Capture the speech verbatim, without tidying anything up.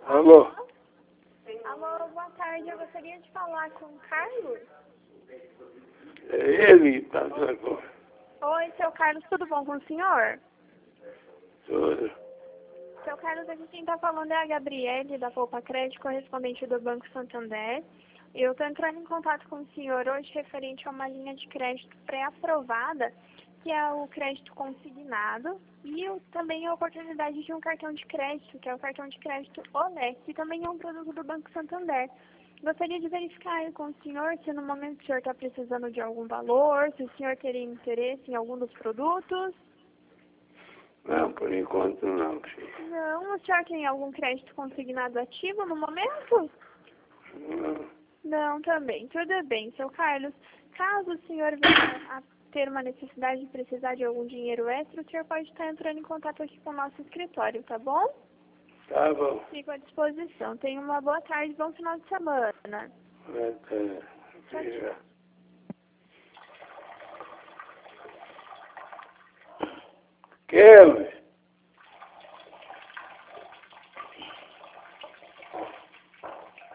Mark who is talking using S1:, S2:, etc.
S1: Alô?
S2: Alô, boa tarde. Eu gostaria de falar com o Carlos.
S1: É ele que está agora.
S2: Oi, seu Carlos, tudo bom com o senhor?
S1: Tudo.
S2: Seu Carlos, aqui quem está falando é a Gabriele, da Poupa Crédito, correspondente do Banco Santander. Eu estou entrando em contato com o senhor hoje referente a uma linha de crédito pré-aprovada, que é o crédito consignado, e o, também a oportunidade de um cartão de crédito, que é o cartão de crédito Olé, que também é um produto do Banco Santander. Gostaria de verificar aí com o senhor se no momento o senhor está precisando de algum valor, se o senhor teria interesse em algum dos produtos.
S1: Não, por enquanto não, filho.
S2: Não, o senhor tem algum crédito consignado ativo no momento?
S1: Não.
S2: Não, também. Tudo bem, seu Carlos. Caso o senhor venha a ter uma necessidade de precisar de algum dinheiro extra, o senhor pode estar entrando em contato aqui com o nosso escritório, tá bom?
S1: Tá bom.
S2: Fico à disposição. Tenha uma boa tarde, bom final de semana.
S1: Até.
S2: Tchau, tchau.
S1: Kelvin.